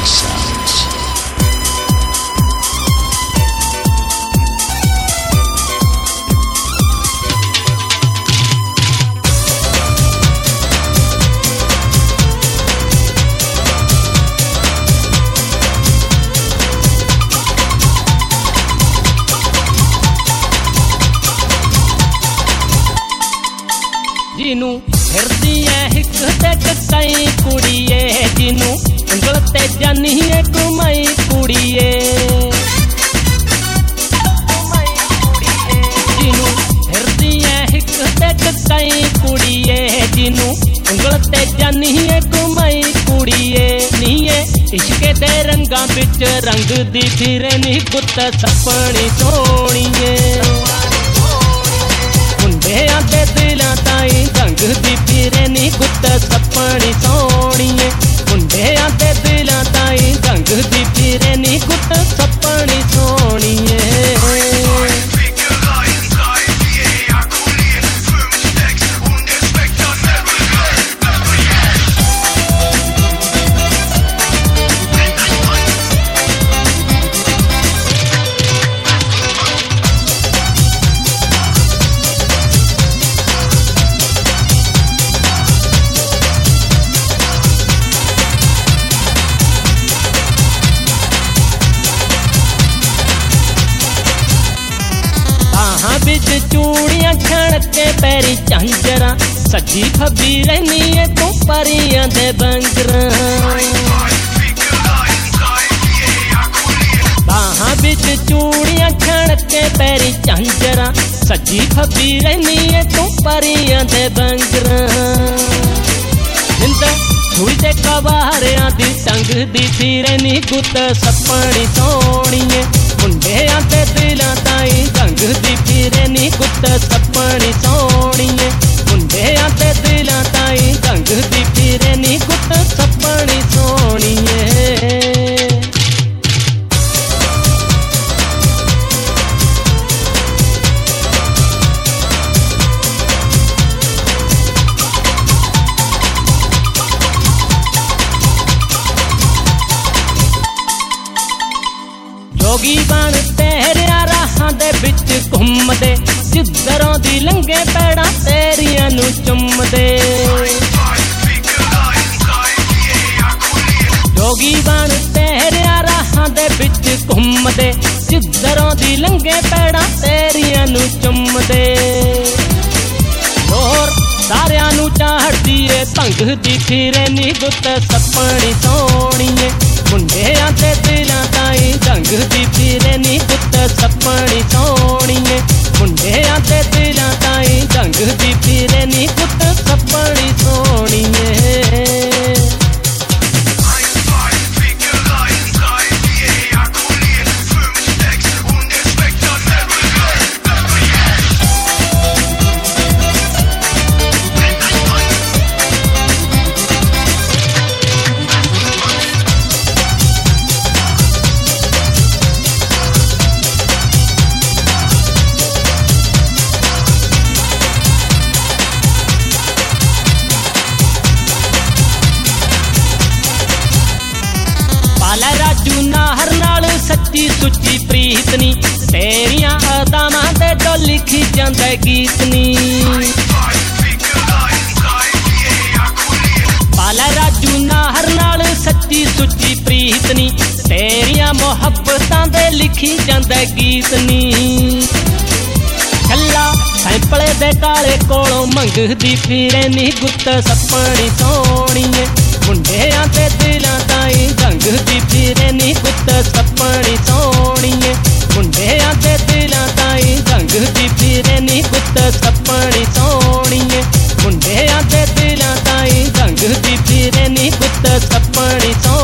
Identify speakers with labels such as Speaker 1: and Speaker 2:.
Speaker 1: Sounds.
Speaker 2: Jinu फिरदी है हिक ते कई कुड़िए, जिनू उंगल ते जानी है घुमाई कुड़िए, जिनू फिरदी है हिक ते कई कुड़िए, जिनू उंगल ते जानी है घुमाई कुड़िए। नीए इश्के दे रंगां विच रंग दी फिरे नी गुत्त सपनी सोहणीए, मुंडियां दे दिलां ताईं जंग दी फिरे नी गुत्त सपनी सोहणीए, मुंडियां दे दिलां ताईं जंग दी फिरे नी गुत्त सपनी सोहणीए। बिच चूड़ियां खड़के पैरी झांजरा, सजी फबी रहनी है तू परियां दे बंजरा। बाहां बिच चूड़ियां खड़के पैरी झांजरा, सजी फबी रहनी है तू परियां दे बंजरा। जिंदा छुई ते कवारियां दी टंग दी फिरे नी गुत्त सपनी सोहणीए, मुंडियां ते दिलां ताईं जंग दी फिरे नी गुत्त सपनी सोहणीए, मुंडियां ते दिलां ताईं जंग दी फिरे नी गुत्त सपनी सोहणीए। जोगी बन तेरिया राहां दे विच घुमदे, जिधरों दी लंघे पैड़ां तेरियां नू चुमदे। जोगी बन तेरिया राहां दे विच घुमदे, जिधरों दी लंघे पैड़ां तेरियां नू चुमदे। होर सारियां नू चाहदी ए भंग दी फिरे नी गुत्त सपनी सोहणीए, मुंडियां ते दिलां ताईं जंग दी फिरे नी गुत्त सपनी सोहणीए, मुंडियां ते दिलां ताईं जंग दी फिरे नी गुत्त सपनी सोहणीए। राजू नाहर नाल सच्ची सुच्ची प्रीत नी, तेरियां अदावां ते जो लिखी जांदा गीत नी। पाला राजू नाहर नाल सच्ची सुच्ची प्रीत नी, तेरियां मुहब्बतां दे लिखी जांदा गीत नी। छल्ला सैंपले दे काले कोलों मंगदी फिरे नी गुत्त सपनी सोहणीए, मुंडियां ते दिलां ताईं जंग दी फिरे नी गुत्त सपनी सोहणीए, मुंडियां ते दिलां ताईं जंग दी फिरे नी गुत्त सपनी सोहणीए, मुंडियां ते दिलां ताईं जंग दी फिरे नी गुत्त सपनी सोहणीए।